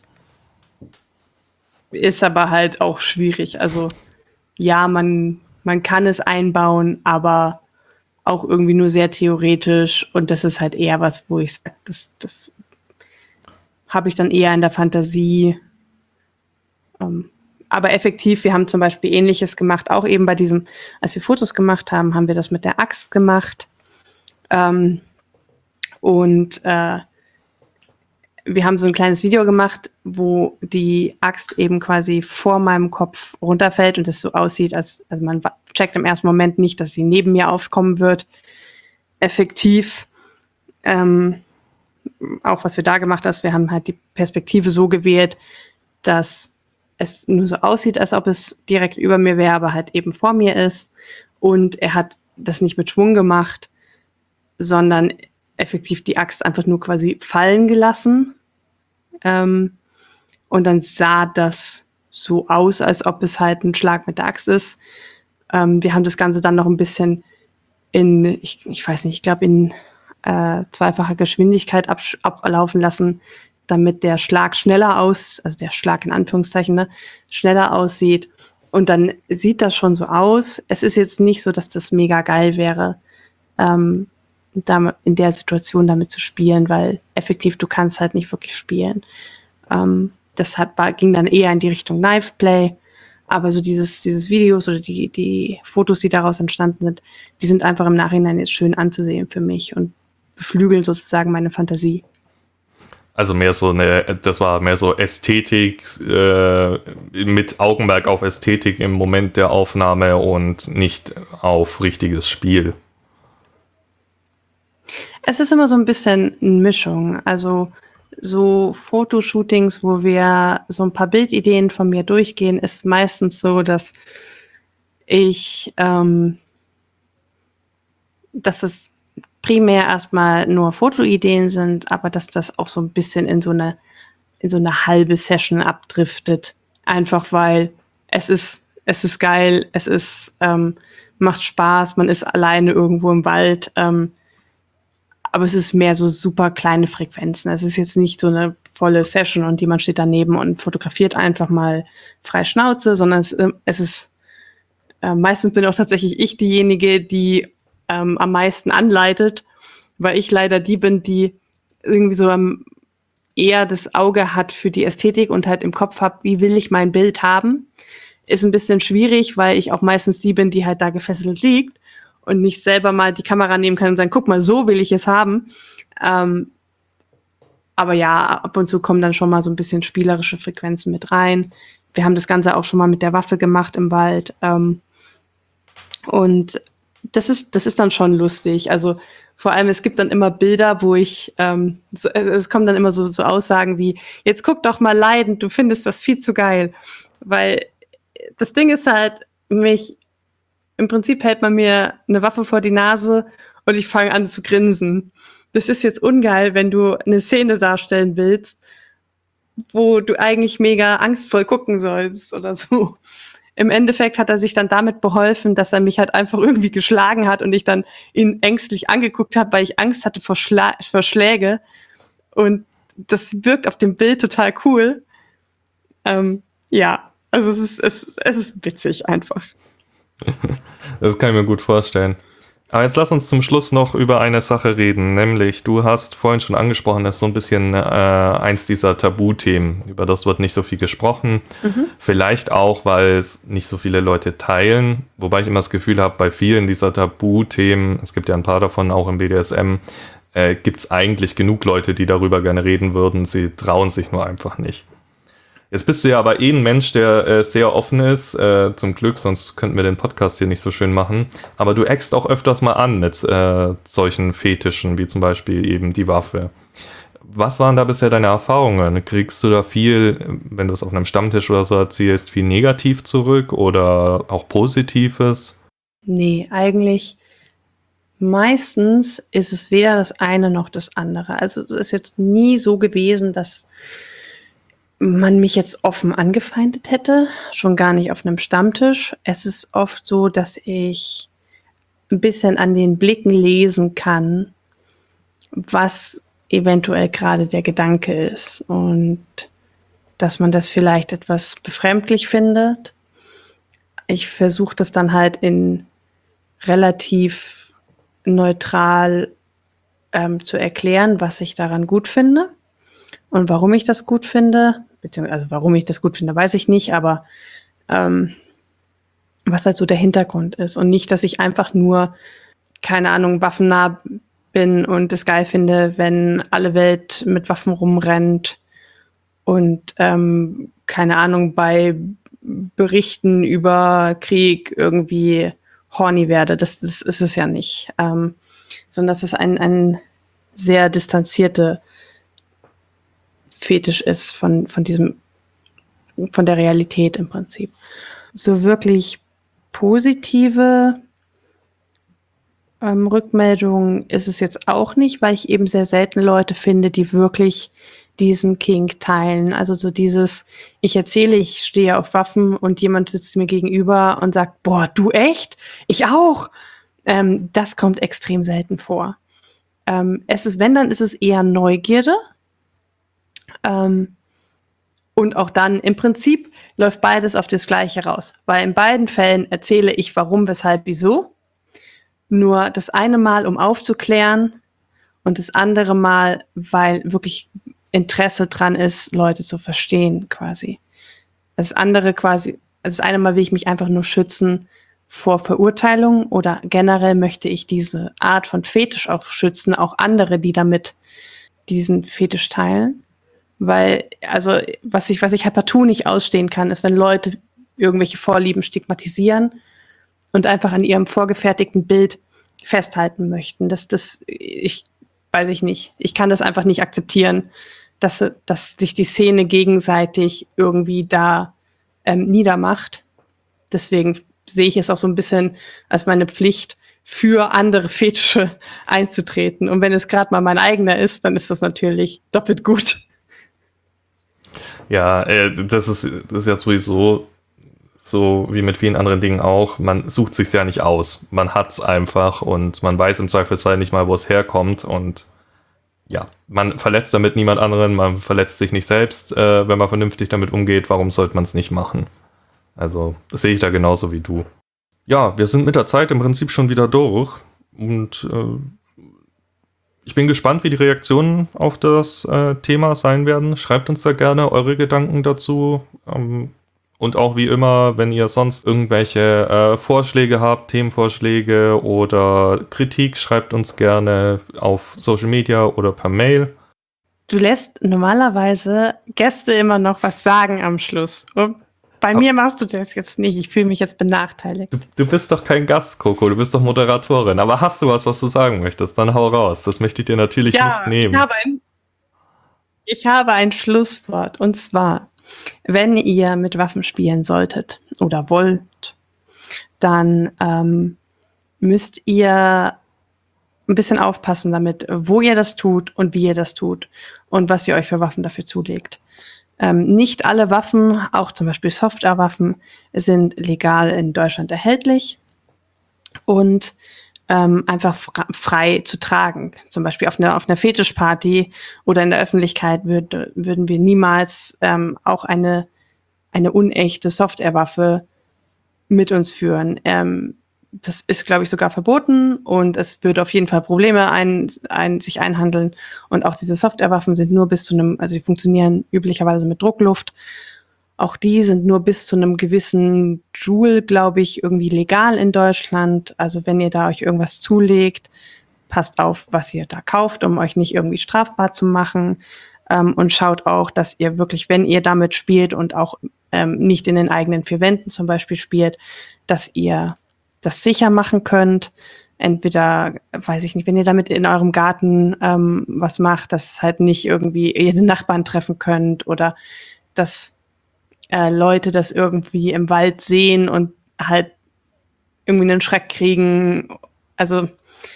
ist aber halt auch schwierig. Also ja, man, man kann es einbauen, aber auch irgendwie nur sehr theoretisch. Und das ist halt eher was, wo ich sage, das, das habe ich dann eher in der Fantasie. Ähm, aber effektiv, wir haben zum Beispiel Ähnliches gemacht, auch eben bei diesem, als wir Fotos gemacht haben, haben wir das mit der Axt gemacht. Ähm, und äh, wir haben so ein kleines Video gemacht, wo die Axt eben quasi vor meinem Kopf runterfällt und es so aussieht, als also man checkt im ersten Moment nicht, dass sie neben mir aufkommen wird. Effektiv. Ähm, auch was wir da gemacht haben, wir haben halt die Perspektive so gewählt, dass es nur so aussieht, als ob es direkt über mir wäre, aber halt eben vor mir ist. Und er hat das nicht mit Schwung gemacht, sondern effektiv die Axt einfach nur quasi fallen gelassen. Ähm, und dann sah das so aus, als ob es halt ein Schlag mit der Axt ist. Ähm, wir haben das Ganze dann noch ein bisschen in, ich, ich weiß nicht, ich glaube in äh, zweifacher Geschwindigkeit absch- ablaufen lassen, damit der Schlag schneller aus, also der Schlag in Anführungszeichen, ne, schneller aussieht. Und dann sieht das schon so aus. Es ist jetzt nicht so, dass das mega geil wäre, ähm, da in der Situation damit zu spielen, weil effektiv du kannst halt nicht wirklich spielen. Ähm, das hat, war, ging dann eher in die Richtung Knife Play. Aber so dieses, dieses Videos oder die, die Fotos, die daraus entstanden sind, die sind einfach im Nachhinein jetzt schön anzusehen für mich und beflügeln sozusagen meine Fantasie. Also mehr so eine, das war mehr so Ästhetik, äh, mit Augenmerk auf Ästhetik im Moment der Aufnahme und nicht auf richtiges Spiel. Es ist immer so ein bisschen eine Mischung. Also so Fotoshootings, wo wir so ein paar Bildideen von mir durchgehen, ist meistens so, dass ich, ähm, dass es primär erstmal nur Fotoideen sind, aber dass das auch so ein bisschen in so eine, in so eine halbe Session abdriftet. Einfach weil es ist, es ist geil, es ist, ähm, macht Spaß, man ist alleine irgendwo im Wald, ähm, aber es ist mehr so super kleine Frequenzen. Es ist jetzt nicht so eine volle Session und jemand steht daneben und fotografiert einfach mal frei Schnauze, sondern es, es ist, äh, meistens bin auch tatsächlich ich diejenige, die ähm, am meisten anleitet, weil ich leider die bin, die irgendwie so ähm, eher das Auge hat für die Ästhetik und halt im Kopf hat, wie will ich mein Bild haben. Ist ein bisschen schwierig, weil ich auch meistens die bin, die halt da gefesselt liegt und nicht selber mal die Kamera nehmen kann und sagen, guck mal, so will ich es haben. Ähm, aber ja, ab und zu kommen dann schon mal so ein bisschen spielerische Frequenzen mit rein. Wir haben das Ganze auch schon mal mit der Waffe gemacht im Wald. Ähm, und das ist, das ist dann schon lustig. Also vor allem, es gibt dann immer Bilder, wo ich, ähm, so, es kommen dann immer so, so Aussagen wie, jetzt guck doch mal leidend, du findest das viel zu geil. Weil das Ding ist halt, mich, im Prinzip hält man mir eine Waffe vor die Nase und ich fange an zu grinsen. Das ist jetzt ungeil, wenn du eine Szene darstellen willst, wo du eigentlich mega angstvoll gucken sollst oder so. Im Endeffekt hat er sich dann damit beholfen, dass er mich halt einfach irgendwie geschlagen hat und ich dann ihn ängstlich angeguckt habe, weil ich Angst hatte vor, Schla- vor Schläge. Und das wirkt auf dem Bild total cool. Ähm, ja, also es ist, es, es ist witzig einfach. Das kann ich mir gut vorstellen. Aber jetzt lass uns zum Schluss noch über eine Sache reden, nämlich du hast vorhin schon angesprochen, das ist so ein bisschen äh, eins dieser Tabuthemen, über das wird nicht so viel gesprochen, mhm. Vielleicht auch, weil es nicht so viele Leute teilen, wobei ich immer das Gefühl habe, bei vielen dieser Tabuthemen, es gibt ja ein paar davon auch im B D S M, äh, gibt es eigentlich genug Leute, die darüber gerne reden würden, sie trauen sich nur einfach nicht. Jetzt bist du ja aber eh ein Mensch, der äh, sehr offen ist, äh, zum Glück, sonst könnten wir den Podcast hier nicht so schön machen. Aber du eckst auch öfters mal an mit äh, solchen Fetischen, wie zum Beispiel eben die Waffe. Was waren da bisher deine Erfahrungen? Kriegst du da viel, wenn du es auf einem Stammtisch oder so erzählst, viel negativ zurück oder auch Positives? Nee, eigentlich meistens ist es weder das eine noch das andere. Also es ist jetzt nie so gewesen, dass man mich jetzt offen angefeindet hätte, schon gar nicht auf einem Stammtisch. Es ist oft so, dass ich ein bisschen an den Blicken lesen kann, was eventuell gerade der Gedanke ist und dass man das vielleicht etwas befremdlich findet. Ich versuche das dann halt in relativ neutral ähm, zu erklären, was ich daran gut finde und warum ich das gut finde, beziehungsweise also warum ich das gut finde, weiß ich nicht, aber ähm, was halt so der Hintergrund ist. Und nicht, dass ich einfach nur, keine Ahnung, waffennah bin und es geil finde, wenn alle Welt mit Waffen rumrennt und ähm, keine Ahnung, bei Berichten über Krieg irgendwie horny werde. Das, das ist es ja nicht. Ähm, sondern dass es ein, ein sehr distanzierte Fetisch ist von, von diesem, von der Realität im Prinzip. So wirklich positive ähm, Rückmeldungen ist es jetzt auch nicht, weil ich eben sehr selten Leute finde, die wirklich diesen Kink teilen. Also so dieses, ich erzähle, ich stehe auf Waffen und jemand sitzt mir gegenüber und sagt, boah, du echt? Ich auch. Ähm, das kommt extrem selten vor. Ähm, es ist, wenn, dann ist es eher Neugierde. Ähm, und auch dann im Prinzip läuft beides auf das Gleiche raus. Weil in beiden Fällen erzähle ich warum, weshalb, wieso. Nur das eine Mal, um aufzuklären und das andere Mal, weil wirklich Interesse dran ist, Leute zu verstehen quasi. Das andere quasi, das eine Mal will ich mich einfach nur schützen vor Verurteilung oder generell möchte ich diese Art von Fetisch auch schützen, auch andere, die damit diesen Fetisch teilen. Weil, also, was ich, was ich halt partout nicht ausstehen kann, ist, wenn Leute irgendwelche Vorlieben stigmatisieren und einfach an ihrem vorgefertigten Bild festhalten möchten. Das, das, ich, weiß ich nicht. Ich kann das einfach nicht akzeptieren, dass, dass sich die Szene gegenseitig irgendwie da ähm, niedermacht. Deswegen sehe ich es auch so ein bisschen als meine Pflicht, für andere Fetische einzutreten. Und wenn es gerade mal mein eigener ist, dann ist das natürlich doppelt gut. Ja, äh, das ist, das ist ja sowieso so wie mit vielen anderen Dingen auch. Man sucht sich's ja nicht aus. Man hat's einfach und man weiß im Zweifelsfall nicht mal, wo es herkommt. Und ja, man verletzt damit niemand anderen, man verletzt sich nicht selbst, äh, wenn man vernünftig damit umgeht. Warum sollte man es nicht machen? Also, das sehe ich da genauso wie du. Ja, wir sind mit der Zeit im Prinzip schon wieder durch. Und äh, ich bin gespannt, wie die Reaktionen auf das äh, Thema sein werden. Schreibt uns da gerne eure Gedanken dazu. Ähm, und auch wie immer, wenn ihr sonst irgendwelche äh, Vorschläge habt, Themenvorschläge oder Kritik, schreibt uns gerne auf Social Media oder per Mail. Du lässt normalerweise Gäste immer noch was sagen am Schluss. Und bei mir machst du das jetzt nicht. Ich fühle mich jetzt benachteiligt. Du, du bist doch kein Gast, Coco. Du bist doch Moderatorin. Aber hast du was, was du sagen möchtest? Dann hau raus. Das möchte ich dir natürlich ja, nicht nehmen. Ich habe, ein, ich habe ein Schlusswort. Und zwar, wenn ihr mit Waffen spielen solltet oder wollt, dann ähm, müsst ihr ein bisschen aufpassen damit, wo ihr das tut und wie ihr das tut und was ihr euch für Waffen dafür zulegt. Ähm, nicht alle Waffen, auch zum Beispiel Softwarewaffen, sind legal in Deutschland erhältlich und ähm, einfach frei zu tragen. Zum Beispiel auf einer, auf einer Fetischparty oder in der Öffentlichkeit würd, würden wir niemals ähm, auch eine, eine unechte Softwarewaffe mit uns führen. Ähm, das ist, glaube ich, sogar verboten und es würde auf jeden Fall Probleme ein, ein, sich einhandeln. Und auch diese Softwarewaffen sind nur bis zu einem, also die funktionieren üblicherweise mit Druckluft. Auch die sind nur bis zu einem gewissen Joule, glaube ich, irgendwie legal in Deutschland. Also wenn ihr da euch irgendwas zulegt, passt auf, was ihr da kauft, um euch nicht irgendwie strafbar zu machen. Ähm, und schaut auch, dass ihr wirklich, wenn ihr damit spielt und auch ähm, nicht in den eigenen vier Wänden zum Beispiel spielt, dass ihr das sicher machen könnt. Entweder, weiß ich nicht, wenn ihr damit in eurem Garten ähm, was macht, dass halt nicht irgendwie ihr den Nachbarn treffen könnt oder dass äh, Leute das irgendwie im Wald sehen und halt irgendwie einen Schreck kriegen. Also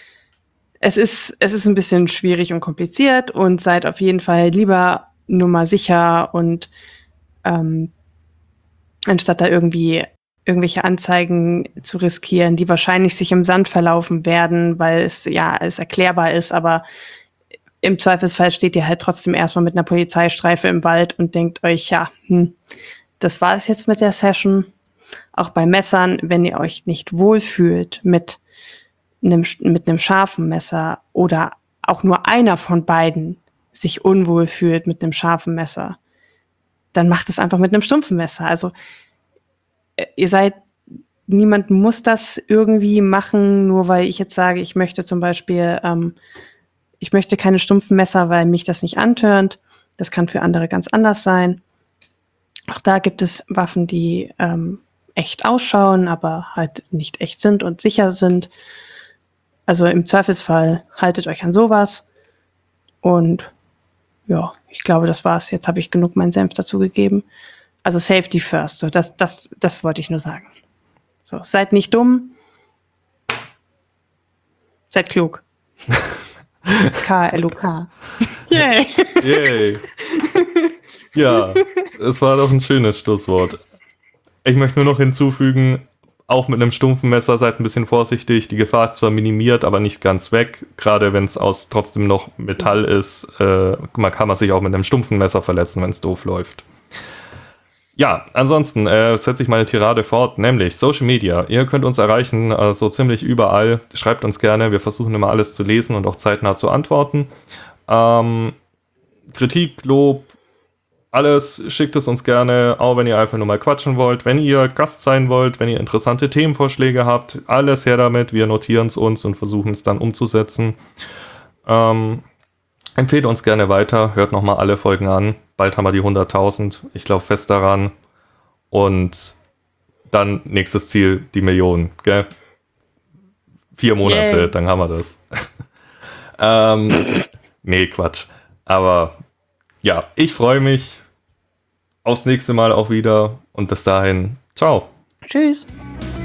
es ist, es ist ein bisschen schwierig und kompliziert und seid auf jeden Fall lieber nur mal sicher und ähm, anstatt da irgendwie irgendwelche Anzeigen zu riskieren, die wahrscheinlich sich im Sand verlaufen werden, weil es ja alles erklärbar ist, aber im Zweifelsfall steht ihr halt trotzdem erstmal mit einer Polizeistreife im Wald und denkt euch, ja, hm, das war es jetzt mit der Session. Auch bei Messern, wenn ihr euch nicht wohlfühlt mit einem, mit einem scharfen Messer oder auch nur einer von beiden sich unwohl fühlt mit einem scharfen Messer, dann macht es einfach mit einem stumpfen Messer. Also äh, ihr seid, niemand muss das irgendwie machen, nur weil ich jetzt sage, ich möchte zum Beispiel, ähm, ich möchte keine stumpfen Messer, weil mich das nicht antörnt. Das kann für andere ganz anders sein. Auch da gibt es Waffen, die ähm, echt ausschauen, aber halt nicht echt sind und sicher sind. Also im Zweifelsfall haltet euch an sowas. Und ja, ich glaube, das war's. Jetzt habe ich genug meinen Senf dazu gegeben. Also Safety first. So, das, das, das wollte ich nur sagen. So, seid nicht dumm. Seid klug. K L U K. Yay. Yay. Ja, es war doch ein schönes Schlusswort. Ich möchte nur noch hinzufügen, auch mit einem stumpfen Messer seid ein bisschen vorsichtig. Die Gefahr ist zwar minimiert, aber nicht ganz weg. Gerade wenn es aus trotzdem noch Metall ist, äh, man kann man sich auch mit einem stumpfen Messer verletzen, wenn es doof läuft. Ja, ansonsten äh, setze ich meine Tirade fort, nämlich Social Media. Ihr könnt uns erreichen, äh, so ziemlich überall. Schreibt uns gerne, wir versuchen immer alles zu lesen und auch zeitnah zu antworten. Ähm, Kritik, Lob, alles, schickt es uns gerne, auch wenn ihr einfach nur mal quatschen wollt. Wenn ihr Gast sein wollt, wenn ihr interessante Themenvorschläge habt, alles her damit. Wir notieren es uns und versuchen es dann umzusetzen. Ähm, empfehlt uns gerne weiter, hört nochmal alle Folgen an. Bald haben wir die hunderttausend, ich glaube fest daran. Und dann nächstes Ziel, die Million, gell? Vier Monate, Yay. Dann haben wir das. ähm, nee, Quatsch. Aber ja, ich freue mich aufs nächste Mal auch wieder und bis dahin, ciao. Tschüss.